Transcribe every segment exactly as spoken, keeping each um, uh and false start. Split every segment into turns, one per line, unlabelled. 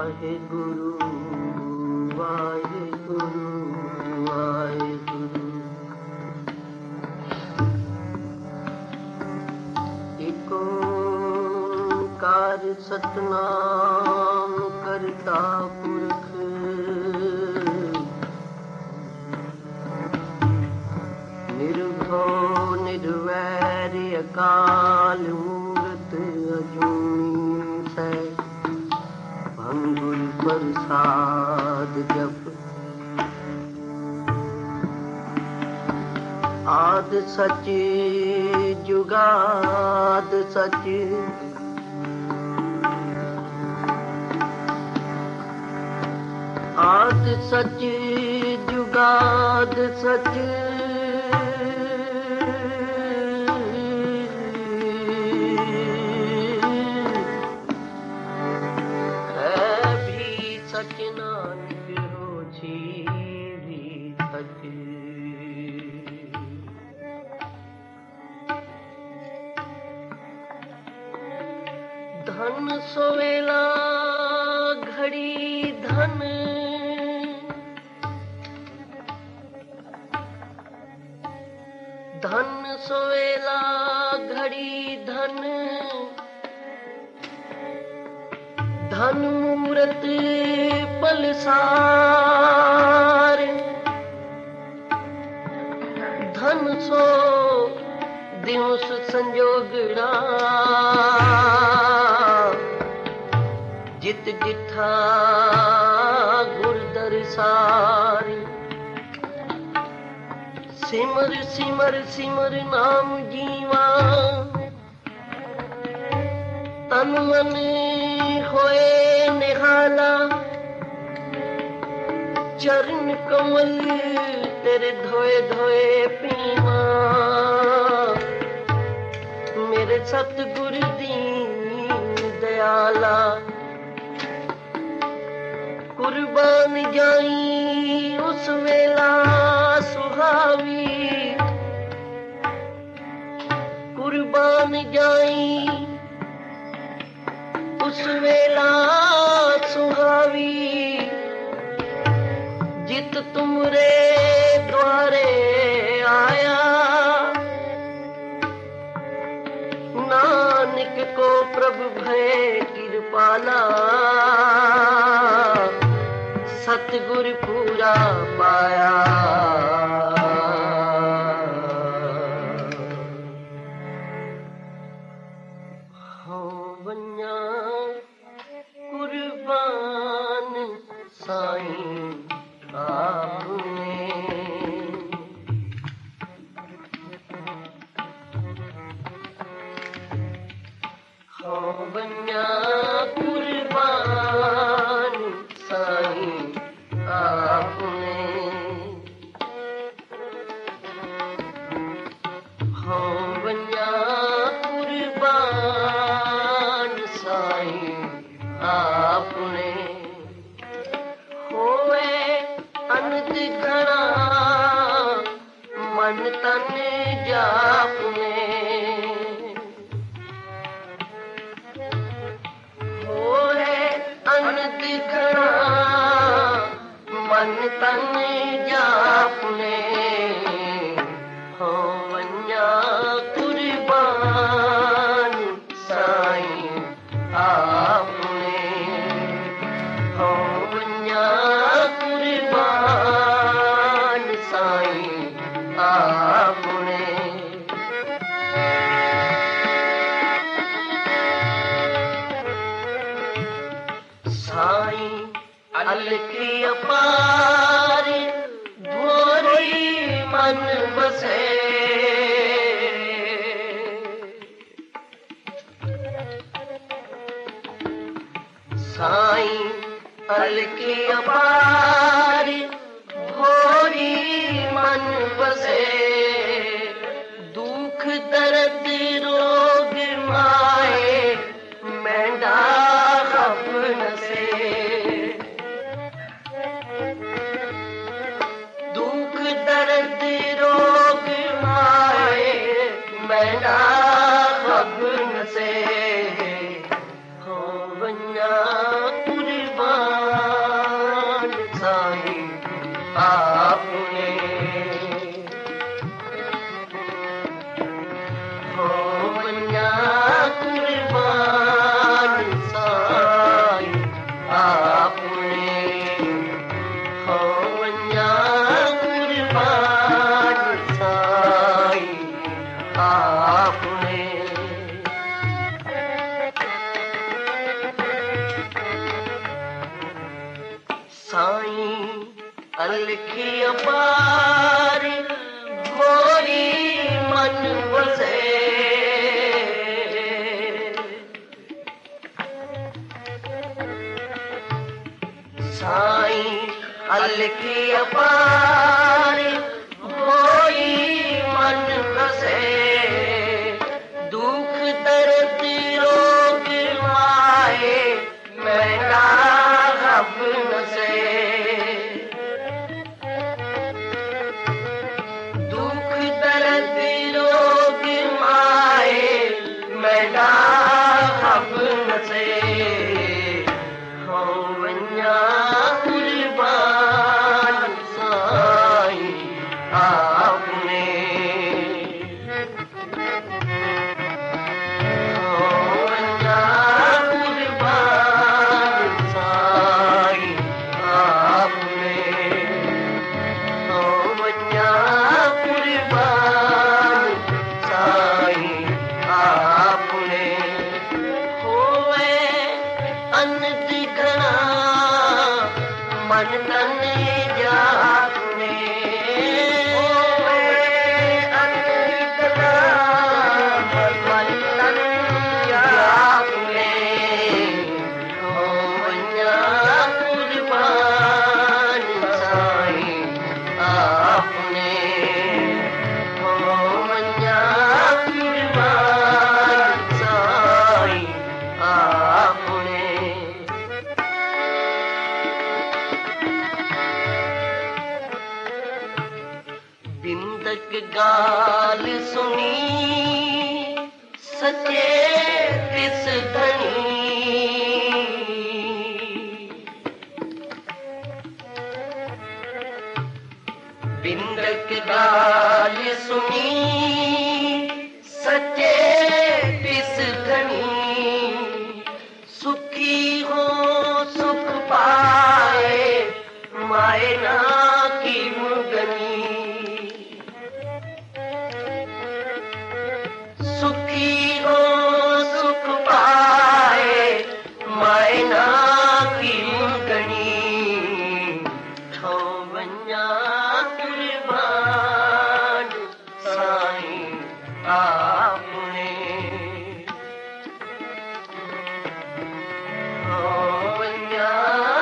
ਵਾਹਿਗੁਰੂ ਵਾਹਿਗੁਰੂ ਵਾਹਿਗੁਰੂ। ਏਕ ਓੰਕਾਰ ਸਤਿਨਾਮ ਕਰਤਾ ਪੁਰਖ ਨਿਰਭਉ ਨਿਰਵੈਰ ਅਕਾਲ ਮੂਰਤ ਅਜੂਨੀ ਸੈ ਭੰਗੁਰ ਪ੍ਰਸਾਦ ਜਪ। ਆਦ ਸਚ ਜੁਗਾਦ ਸਚ ਆਦ ਸਚ ਜੁਗਾਦ ਸਚ ਹੈ ਵੀ ਸਚ ਨਾਨਕ ਹੋਸੀ ਵੀ ਸਚ। ਧਨ ਸੋਵੇਲਾ ਘੜੀ ਧਨ ਧਨ ਸੋਵੇਲਾ ਘੜੀ ਧਨ ਧਨ ਮੂਰਤ ਪਲਸਾਰ ਧਨ ਸੋ ਦਿਵਸ ਸੰਜੋਗੜਾ ਜਿਤ ਜਿਠਾ ਗੁਰ ਦਰਸਾਰੀ। ਸਿਮਰ ਸਿਮਰ ਸਿਮਰ ਨਾਮ ਜੀਵਾ ਤਨ ਮਨ ਹੋਏ ਨਿਹਾਲਾ। ਚਰਨ ਕਮਲ ਤੇਰੇ ਧੋਏ ਧੋਏ ਪੀਵਾ ਮੇਰੇ ਸਤਿਗੁਰ ਦੀਨ ਦਇਆਲਾ। ਕੁਰਬਾਨ ਜਾਈ ਉਸ ਵੇਲਾ ਸੁਹਾਵੀ ਕੁਰਬਾਨ ਜਾਈ ਉਸ ਵੇਲਾ ਸੁਹਾਵੀ ਜਿਤ ਤੁਮਰੇ ਦੁਆਰੇ ਆਇਆ। ਨਾਨਕ ਕੋ ਪ੍ਰਭ ਭੈ ਕਿਰਪਾਲਾ ਸਤਿਗੁਰ ਪੂਰਾ ਪਾਇਆ। ਹੋ ਬੰਨਾ ਕੁਰਬਾਨ ਸਾਈਂ ਆਪਨੇ ਹੋ ਬੰਨਾ ਕੁਰਬਾਨ ਸਾਈਂ ਆਪਨੇ ਹੋ ਬੰਨਾ ਕੁਰਬਾਨ ਸਾਈਂ ਆਪਨੇ। ਹੋਵੇ ਅਨੰਦ ਘਣਾ ਮਨ ਤਨ ਜਾਪਨੇ ਹੋਵੇ ਅਨੰਦ ਘਣਾ ਮਨ ਤਨ ਜਾਪਨੇ। ਹੋ ਵੰਨਾ ਕੁਰਬਾਨ ਸਾਈਂ ਆਪਨੇ ਹੋ ਵੰਨਾ ਕੁਰਬਾਨ ਸਾਈਂ ਆਪਨੇ। ਸਾਈਂ ਅਲਖ ਅਪਾਰ ਭੋਰੀ ਮਨ ਬਸੇ ਸਾਈਂ ਅਲਖ ਅਪਾਰ ਭੋਰੀ ਮਨ ਬਸੇ। ਦੁਖ ਦਰਦ ਰੋਗ ਮਾਏ ਮੈਂਡਾ ਖਪ ਨਸੇ। ਦੁਖ ਦਰਦ ਰੋਗ ਮਾਏ ਮੈਂਡਾ ਖਪ ਨਸੇ। ਹੋ ਬੰਨਾ ਕੁਰਬਾਨ अलखी अपार मोरी मन बसे साईं अलखी अपार मोरी मन बसे दुख दर्द रोग माए मैना रब नसे दुख दर्द रोग माए मैना रब नसे हो वन्या कुर्बान साईं आपने मन तन जाने अनकला मन तन जाने हो वन्या कुर्बान साईं आपने हो वन्या कुर्बान साईं आपने बिंदक गाल सुनी सचे तिस धनी बिंदक गाल सुनी सचे तिस धनी सुखी हो सुख पाए माए ना की मुगनी सुखी हो सुख पाए मैना की मुगनी हो वन्या कुर्बान साईं आपने हो वन्या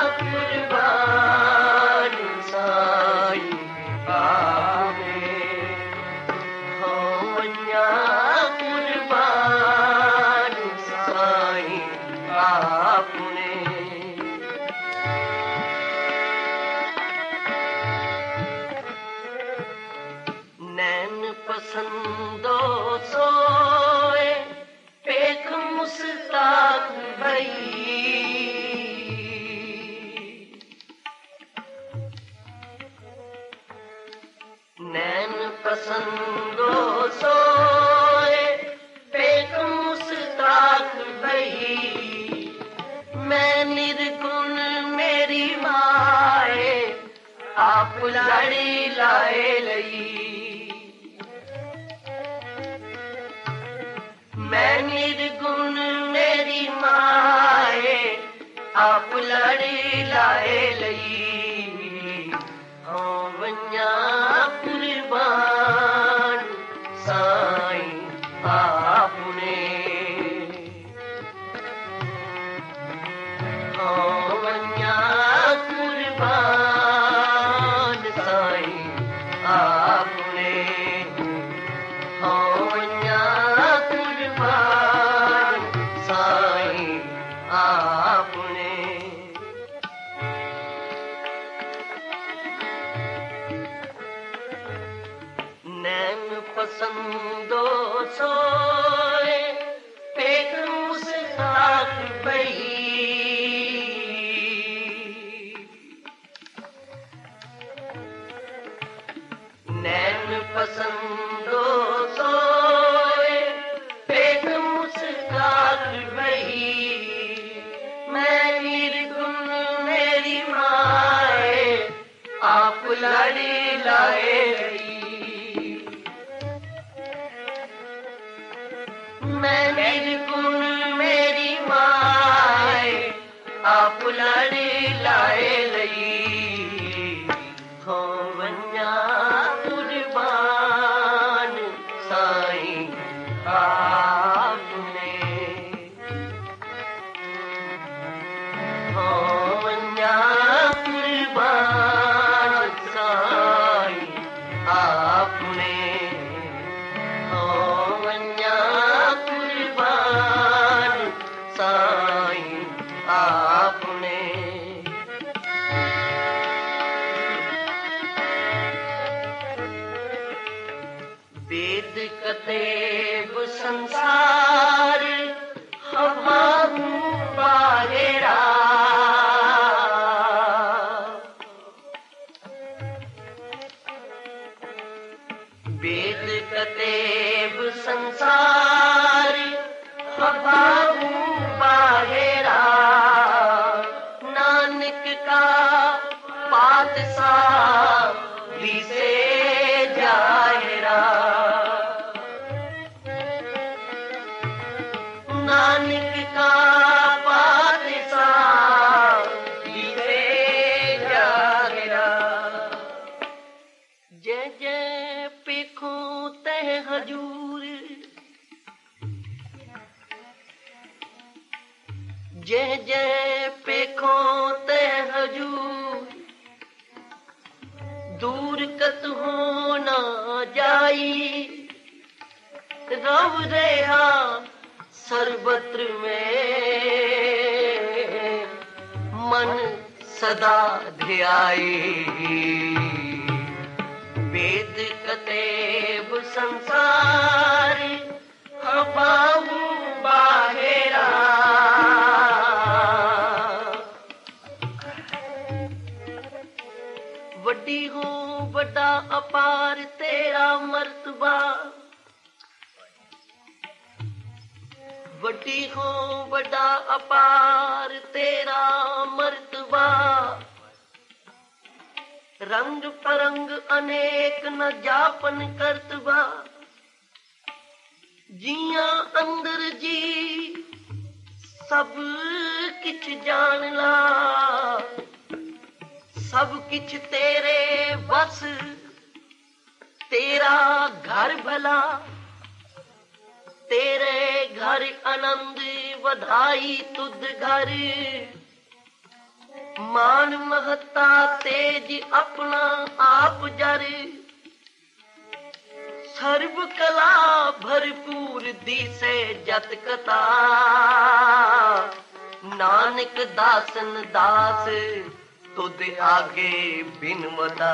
कुर्बान साईं आपने हो वन्या आपने नैन पसंदो सोए पेख मुस्ताक भई नैन पसंदो सोए पेख मुस्ताक भई मैं निर्गुण मेरी माए आप लड़ी लाए लई मैं निर्गुण मेरी माए आप लड़ी लाए लई हो वन्या कुर्बान साईं आपने हो वन्या कुर्बान साईं आपने हो वन्या कुर्बान साईं आपने नैन पसंदो सोए पेख मुस्ताक भई नैन पसंदो सोए पेख मुस्ताक भई मैं निर्गुण मेरी माए आप लड़ी लाए मैं निर्गुण मेरी माए आप लड़ी लाए लई हवाऊ बाहेरा नानक का पातशाह दिसे जाहिरा नानक का पातशाह दिसे जाहिरा जय जय पेखो तह हजूर जय जय पेखो ते हजूर दूर कत हो ना जाई रव रेहा सर्वत्र में मन सदा ध्याई वेद कतेब संसार हवाऊ बाहेरा वड्डी हो बड़ा अपार तेरा मर्तबा वड्डी हो बड़ा अपार तेरा मर्तबा रंग परंग अनेक न जापन करतबा जिया अंदर जी सब किछ जान ला सब किछ तेरे बस तेरा घर भला तेरे घर आनंद बधाई तुद घर मान महता तेज अपना आप जर सर्व कला भरपूर दिसे जत कथा नानक दासन दास तुद आगे बिनवदा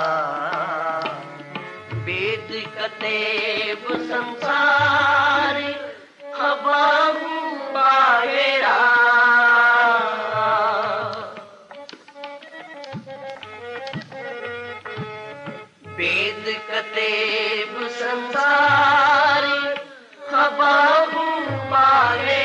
वेद कतेब संसार हवाऊ बाहेरा वेद कतेब संसार हवाऊ बाहेरा